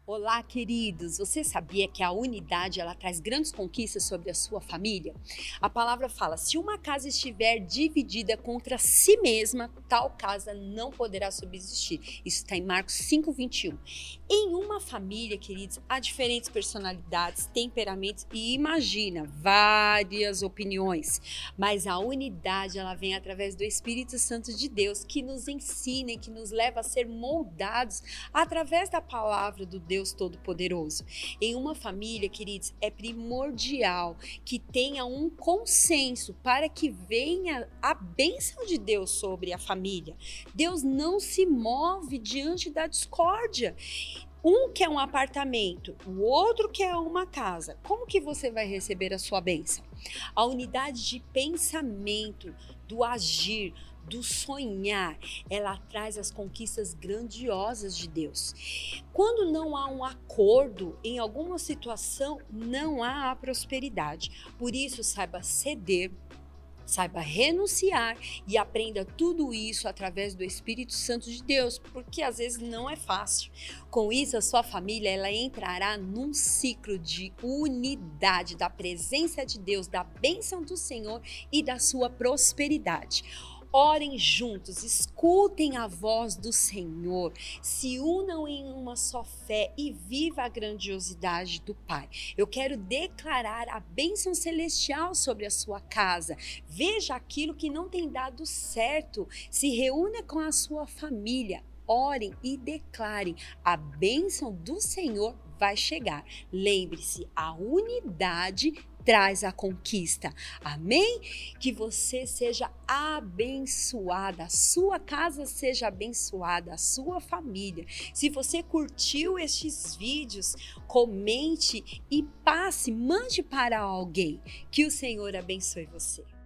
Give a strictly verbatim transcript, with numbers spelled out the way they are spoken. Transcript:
Olá, queridos! Você sabia que a unidade ela traz grandes conquistas sobre a sua família? A palavra fala: se uma casa estiver dividida contra si mesma, tal casa não poderá subsistir. Isso está em Marcos cinco, vinte e um. Em uma família, queridos, há diferentes personalidades, temperamentos e imagina várias opiniões. Mas a unidade ela vem através do Espírito Santo de Deus, que nos ensina e que nos leva a ser moldados através da palavra do Deus Todo-Poderoso. Em uma família, queridos, é primordial que tenha um consenso para que venha a bênção de Deus sobre a família. Deus não se move diante da discórdia. Um quer um apartamento, o outro quer uma casa. Como que você vai receber a sua bênção? A unidade de pensamento, do agir, do sonhar, ela traz as conquistas grandiosas de Deus. Quando não há um acordo em alguma situação, não há a prosperidade. Por isso, saiba ceder, saiba renunciar e aprenda tudo isso através do Espírito Santo de Deus, porque às vezes não é fácil. Com isso, a sua família ela entrará num ciclo de unidade, da presença de Deus, da bênção do Senhor e da sua prosperidade. Orem juntos, escutem a voz do Senhor, se unam em uma só fé e viva a grandiosidade do Pai. Eu quero declarar a bênção celestial sobre a sua casa. Veja aquilo que não tem dado certo, se reúna com a sua família, orem e declarem: a bênção do Senhor vai chegar. Lembre-se, a unidade traz a conquista. Amém? Que você seja abençoada, a sua casa seja abençoada, a sua família. Se você curtiu estes vídeos, comente e passe, mande para alguém. Que o Senhor abençoe você.